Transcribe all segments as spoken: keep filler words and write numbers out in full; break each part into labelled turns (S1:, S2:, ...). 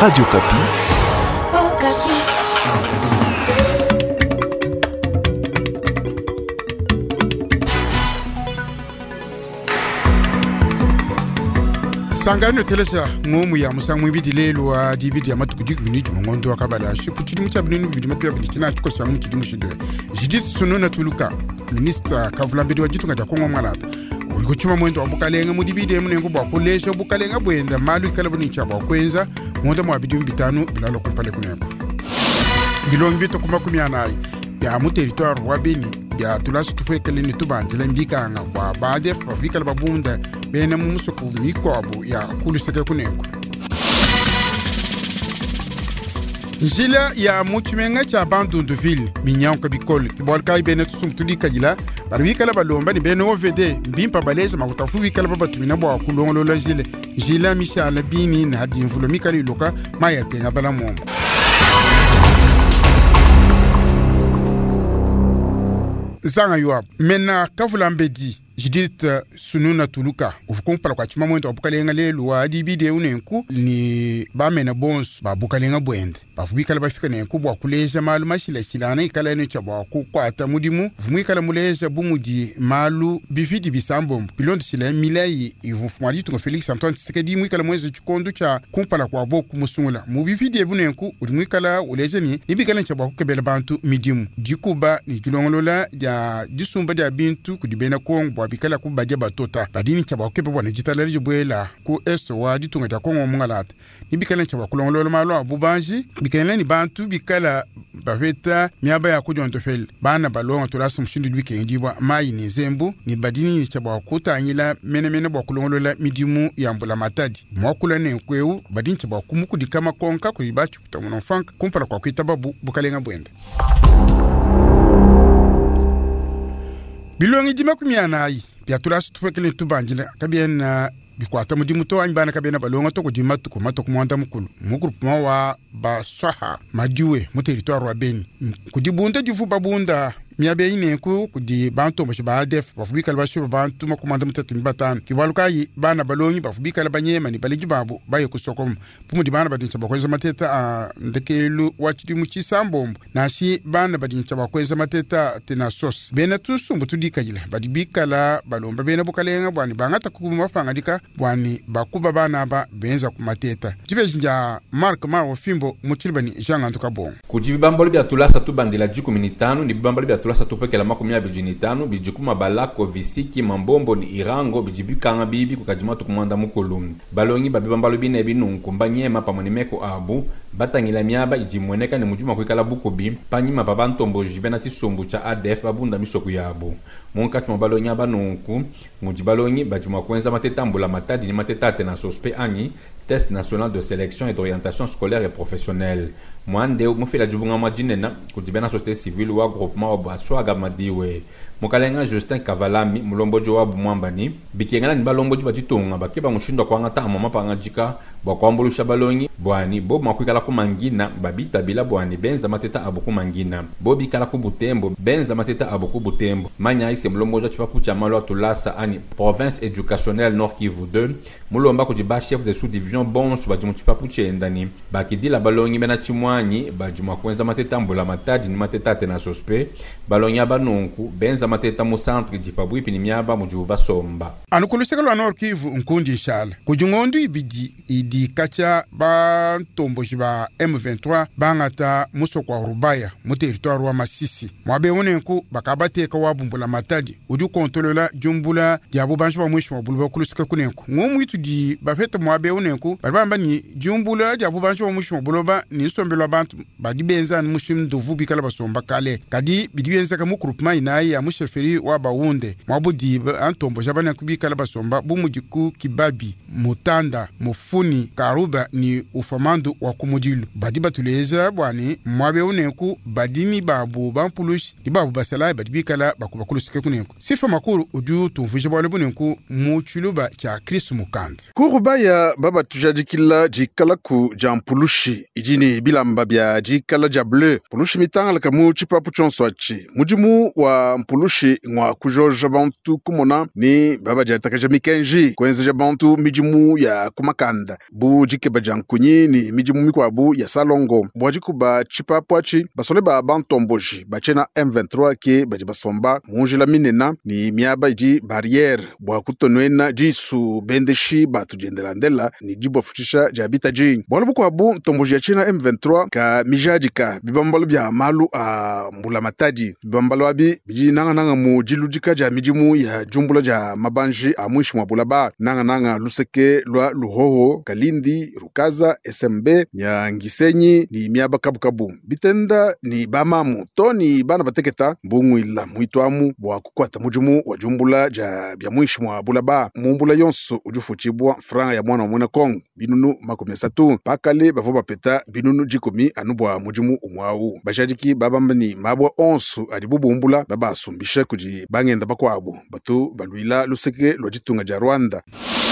S1: Radio Kapi.
S2: Oh, Kapi.
S3: Sangano telesa ngomu ya musangu ibidi wa dibidi ya matukujiku miniju mngondo wa kabala shukuchidi mchabini vidi mapia bilikina chuko sangu mchidi mshido jidit sunona tuluka Minister Kavula Mbedi wa jitu nga jakongo mmalata ulikuchuma mwendo wa bukalenga mudibidi emu nengu bwa kulesha bukalenga buenda malu ikalabu ni chaba wa kwenza mwenda mwabidi mbitanu bilalo kumpale kunepo bilongi bito kumakumi anayi ya mu territoire wa Beni ya tulasu tufekele ni tubanjila mbika nga wa baade fabrika la babunda bena mumuso kuliko abu ya kuluseke kuneko njila ya muchimenga cha Bandunduville minyan kabikol kibolka ibene tusumtulika jila barwika la balomba ni bene O V D mbimpa baleza makutafu wika la babatumina bwa kulongolo la jile jila mishala bini na hadi mvulo mikali loka mayate na bala momba zanga yuab mena Kavula Mbedi jidit sununa tuluka ufukumpala kwa chima mwendo wabukalenga lelu wa adibide unenku ni ba mena bons ba bukalenga bwende bafubikala bafika nenku bwa kuleja malu mashila shilana ikala eno chabwa kukwata mudimu vumwikala muleja bumudi malu bifidi bisambo pilondo shila milai ivufumali tunga Felix Antoine Tshisekedi mwikala mwezi chikondo cha kumpala kwa boku musungula mu bifidi ebunenku ulimwikala uleja ni ibikala chabwa kukebela bantu midimu dikuba ni julongolola ya disumba ya bintu kudibena kongo bikala ku baje batota badini chaba okepe bwana jitalari jibwela ku eso wa ditunga ta kongo mungalata ni bikala chaba kulongolo malo abubanji bikala ni bantu bikala baveta miaba ya kujonto fel bana balonga tolasu mshindu bike ndibwa mai ni zembu ni badini ni chaba kuta anyila mene mene bwa kulongolo midimu ya mbula matadi mwakula ne kweu badini chaba kumuku dikama konka ku ibachu tamuno fank kumpara kwa kwitaba bukalenga bwenda bilongi dima kumianayi pia tulasu tufekele tubanjila kabien bikwata mudimu to anbana kabena balonga to kudima to kumato kumwanda mukulu mu groupe wa ba swaha madiwe mu territoire wa Beni kudibunda difu babunda miabe ine ku kudi bantu mo ba def bafubika basho bantu makumanda mutatu mbatan kibalukayi bana balongi bafubika labanyema ni baliji babu baye kusokom pumu dibana badincha bakweza mateta ndekelu wachidi muchisambombo nashi bana badincha bakweza mateta tena sos bena tusumbu tudikajila badibika la balomba bena bukalenga bwani bangata kuma fangadika bwani bakuba bana ba benza kumateta jibejinja Mark Maro Fimbo muchilbani Jean Antuka bon
S4: kujibi bamboli bya tulasa tubandila jiku minitanu ni bamboli bya tulasa tupekela makumi abiri n'itanu bijukuma balako visiki mambombo ni irango bijibikanga bibi kukajima tukumanda mukolum balongi babibambalo bine binunku mbanyema pamonimeko abu batangila miaba ijimweneka ni mujuma kwikala bukubi panyima babantombo jibena tisumbu cha A D F babunda misoku yabo munkati mabalongi abanunku mujibalongi bajuma kwenza matetambula matadi ni matetate na sospe anyi test national de sélection et d'orientation scolaire et professionnelle mwande mufila jubunga majinena kudibena société civile wa groupement wa swaga madiwe mukalenga Justin Kavalami mulombojo wa bumwambani bikengana ni balombojo batitonga bakiba mushindo kwa ngata mama pangajika bwa kwambulusha balongi bwani bo makwikala ku mangina babita bila bwani benza mateta abuku mangina bo bikala ku Butembo benza mateta abuku Butembo manya ise mulombojo chipapu cha malo tulasa ani province éducationnelle Nord Kivu deux mulomba ko diba chef de sous-division bon su bajimu chipapu chendani bakidila balongi mena chimwanyi bajuma kwenza mateta mbula matadi ni mateta tena sospe balongi abanunku benza mateta mu centre dipabu ipini miaba mujuba somba
S3: anukuluseka lwa Nord Kivu nkundi shala kujungondu ibidi idi kacha ba ntombo jiba M vingt-trois bangata musokwa Rubaya mu territoire wa Masisi mwabe wonenku bakabateka wabumbula matadi udu kontrola jumbula diabo banjo ba mwisho mabulwa kuluseka kunenku ngomu itu di bafeta mwabe wonenku babamba ni jumbula diabo banjo ba mwisho mabulwa ni sombelwa bantu badibenza ni mushim dovu bikala basomba kale kadi bidibenza ka mu groupement inayi ya musheferi wa baunde mwabudi antombo jabana kubikala basomba bumujiku kibabi mutanda mufuni karuba ni ufamando wa kumudilu badi batuleza bwani mwabe unenku badini babu bampulush di babu basala badibikala bakubakulusike kunenku sifa makuru udu tumvuje bwale bunenku muchuluba cha Chris Mukanda
S5: kurubaya baba tujadikila jikala ku jampulushi ijini bilamba bya jikala ja bleu pulushi mitanga kamu chipapu chonswachi mujimu wa mpulushi Jampulushi ngwa kujoja bantu kumona ni baba jataka jamikenji kwenze ja bantu mijimu ya kumakanda bu jike bajankunyi ni mijimu mikwabu ya Salongo bwajikuba chipapwachi basole ba bantomboji bachena M vingt-trois ke baji basomba munjila minena ni miaba ji barriere bwa kutonwena jisu bendeshi batujendelandela ni jibo futisha jabita ji bwala bukwabu tomboji ya chena M vingt-trois ka mijajika bibambalo bya malu a mbula matadi bibambalo abi biji nanga nanga mu jilujika ja mijimu ya jumbula ja mabanji a mwishi mwa bulaba nanga nanga luseke lwa luhoho kalindi rukaza S M B nya ngisenyi ni miaba kabukabu bitenda ni bamamu toni bana bateketa mbungwila muitwamu bwa kukwata mujimu wa jumbula ja bya mwishi mwa bulaba mumbula yonso ujufuchibwa franga ya mwana wa mwana Kong binunu makumi asatu pakale bavoba peta binunu jikomi anubwa mujimu umwawu bashajiki babambani mabwa onsu adibubumbula baba asumbisha kuji bangenda bakwabo batu balwila luseke lwajitunga ja Rwanda.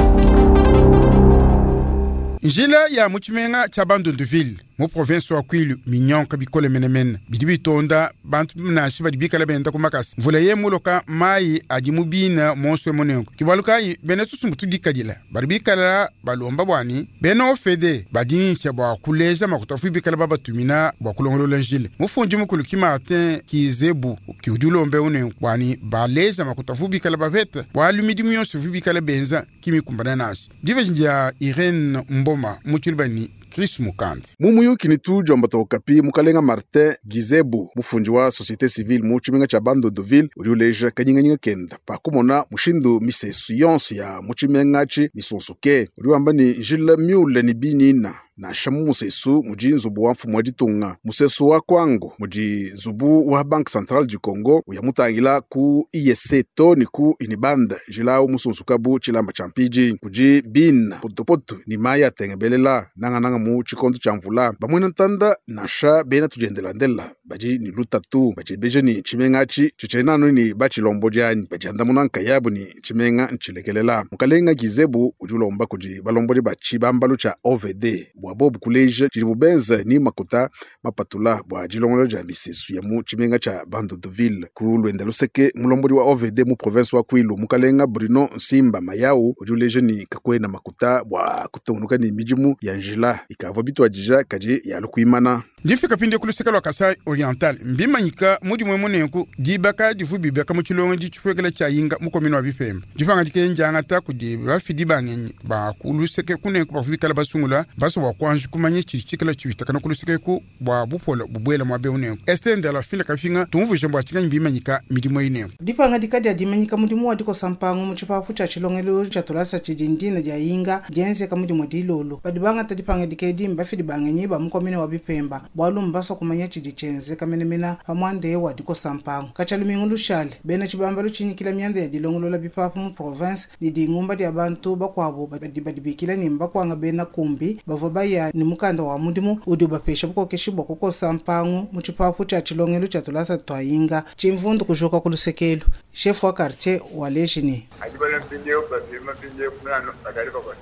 S3: Njila ya muchimenga cha Bandunduville mu province wa Kwilu Mignon kabikole menemen bidibi tonda bantu na shiba dibika la benda kumakas mvula ye muloka mai ajimubina monswe monenko kibaluka yi benetu sumutu dikadila barbika la balomba bwani beno fede badini chabwa kuleja makutofu bika la baba tumina bwa kulongolo lanjile mufunji mukulu kimatin kizebu kiudulombe une bwani baleja makutofu bika la baveta bwa lumidimion sufu bika la benza kimi kumbana nashi divejinja Irene Mboma muchulbani Chris Mukandi.
S5: Mumu yuki tu jomba tokapi mukalenga Martin Gizebu mufunji wa societe civile muchimenga cha Bandunduville uriuleja kanyinga kenda pakumona mushindu misesu yonso ya muchimenga chi misonsoke uriwamba ni jila miule ni binina na shamu musesu muji nzubu wa mfumu wa jitunga musesu wa kwango muji nzubu wa Banque Centrale du Congo uyamutangila ku I E C to ni ku inibanda jilao musonsukabu chilamba champiji kuji bin potopoto ni maya tengebelela nanga nanga mu chikondo cha mvula bamwena ntanda nasha bena tujendelandela baji ni lutatu baji beje ni chimenga chi chichenano ni bachi lombo jani baji andamuna nkayabu ni chimenga nchilekelela mukalenga Gizebu ujulomba kuji balombo bachi bambalu cha O V D bobu kuleja chiribubenza ni makuta mapatula bwa jilongolo ja bisesu ya mu chimenga cha Bandunduville ku lwenda luseke mulombodi wa O V D mu province wa Kwilu mukalenga Bruno Simba Mayau ujuleje ni kakwena makuta bwa kutonuka ni mijimu ya njila ikava bitwa jija kaje ya lukuimana
S3: Jifika pinde kuluseka lo Kasai Oriental mbimanyika mudi mwemone ku dibaka difubi baka mu chilongo di chwegela cha yinga mu komino wa bifemba jifanga dike njanga ta ku di ba fidi bangenyi ba kuluseke kune ku bafika la basungula baso wa kwanju kumanye chichikala chiwita kana kuluseke ku bwa bupola bubwela mwabe une estende la fila kafinga tumvu jomba chika mbimanyika midimo ine
S1: dipanga dikadi adimanyika mudimu wadiko sampango mu chipapu cha chilongelo cha tulasa chidindina ja yinga genze kamudimo dilolo badibanga tadipanga dikedi mbafidi bangenyi ba mu komino wa bifemba bwalu mbaso kumanya chidichenze kamenemena pamwande wadiko sampango kachalumingu lushale bena chibambalo chinyikila myanda ya dilongolo la bipapu mu province ni dingumba dia bantu bakwabo badibadibikila nimba kwanga bena kumbi bavoba ya ni mukanda wa mudimu uduba pesha buko keshibwa kuko sampango mu chipapu cha chilongelo cha tulasa twayinga chimvundu kujoka kulusekelo chef wa quartier wa lejini
S6: ajibala pindio basima pindio kunano akalipa kwa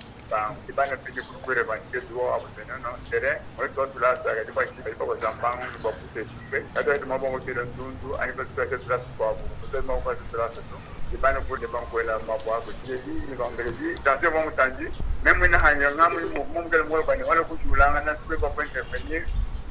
S6: sa kibana pindio kukwere bankezo abusena no tere oito tulasa akalipa kipa kwa sampango kwa pute shimbe hata ndio mambo tena ndundu anipa tulasa tulasa kwa kusema kwa tulasa no kibana kule bankwela mambo yako jiji ni bangeji tanze wangu tanji mimi na hanya ngamu mu mungel mo bani wala kuchulanga na sipe kwa kwenda kwenye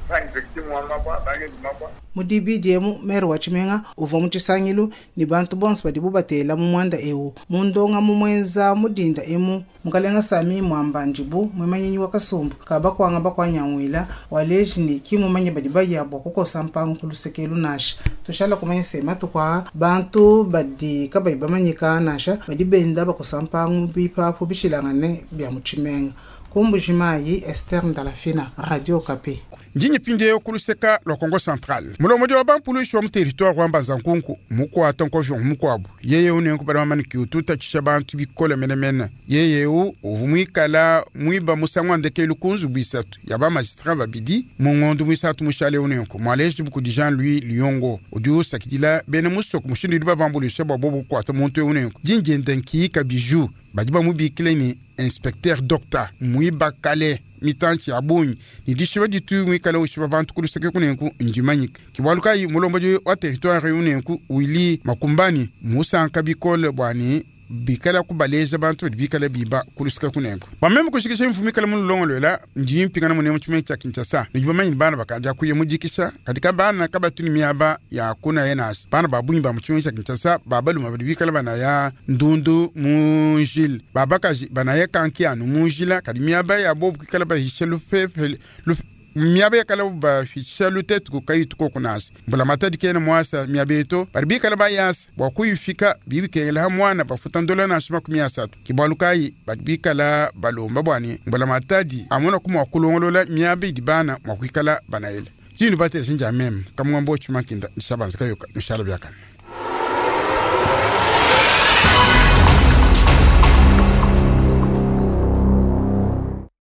S1: mudibidiyemu meru wa chimenga uva muchisangilu ni bantu bonse badibu batela mu mwanda ewu mundonga mu mwenza mudinda emu mukalenga sami mwambanjibu mwemanyenyi wa kasumbu kaba kwanga bakwanyawila walejini kimu manye badiba yabo kuko sampangu kulusekelu nasha tushala kumanye sema tukwa bantu badi kaba ibamanyika nasha badibenda bako sampangu bipapu bishilangane bya muchimenga kumbujimayi Esther Ndalafina Radio Okapi
S3: njinyi pinde kuluseka lo Congo Central mulomodi wa bampulu shwa mu territoire wa Mbazankunku muko atonko muko abu yeye une nkubara mani kiututa chisha bantu bikole menemena yeye u uvumwikala mwiba musangwa ndeke lukunzu bisatu yaba magistrat babidi mungondu mwisatu mushale une nko mwaleje buku di Jean Louis Lyongo odu sakidila bene musoko mushindi diba bambulu shaba bobo kwa to monte une nko jinje ndenki kabiju badiba mubikile ni inspecteur docteur mwiba kale mitanchi abonyi ni dishiba ditu mwikala ushiba bantu kulusake kunenku njimanyik kibaluka yi mulomba jo wa territoire unenku wili makumbani musa ankabikole bwani bikala kubaleza bantu bikala biba kulusika kunenko bameme kushikisha mfumikala mun longo la njimi pingana mun nemu chime cha Kinshasa njiba manyi bana bakaja kuye mujikisha katika bana kabatuni miaba ya kuna yenas bana babunyi ba muchime cha Kinshasa babalu mabikala bana ya ndundu munjil babakaji bana ya kanki anu munjila kadimiaba ya bobu kala ba hishelu fefe miabe kala ba fishalu tet ko kayitu ko kunas bula matadi kena mwasa miabe to barbi kala ba yas wa kuyifika bibi kela mwana ba futandola na shima kumia satu kibalukai barbi kala balomba bwani bula matadi amona kuma kulongolola miabe dibana makwikala banaele jinu bate sinja mem kamwa mbo chuma kinda shabanza kayo shala byakan